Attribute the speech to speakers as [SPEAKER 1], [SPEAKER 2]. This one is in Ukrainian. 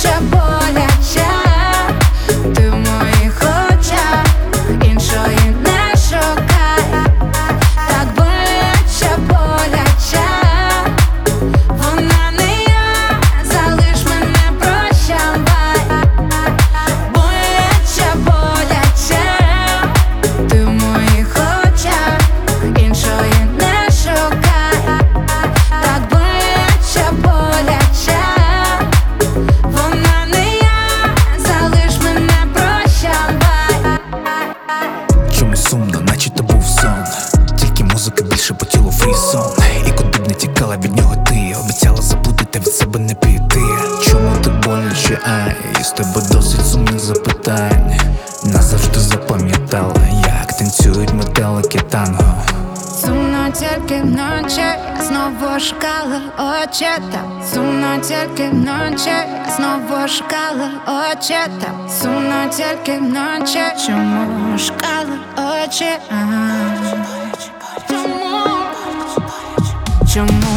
[SPEAKER 1] боляче, боляче, ти в моїх очах, іншої не шукай. Так боляче, боляче, вона не я, залиш мене, прощавай. Боляче, боляче, ти в моїх очах, іншої не шукай. Так боляче, боляче, вона не я, залиш мене, прощавай.
[SPEAKER 2] Чомусь сумно, наче то був сон. Тільки музика більше по тілу фрісон. І куди б не тікала від нього ти, обіцяла забути та від себе не піти. Чому так боляче, ай, з тебе досить сумних запитань. Назавжди запам'ятала, як танцюють метелики танго.
[SPEAKER 1] Сумно тільки вночі, знову шукала очі там. Сумно тільки вночі, знову шукала очі там. Сумно тільки вночі, чому шукала очі? Чому? Чому?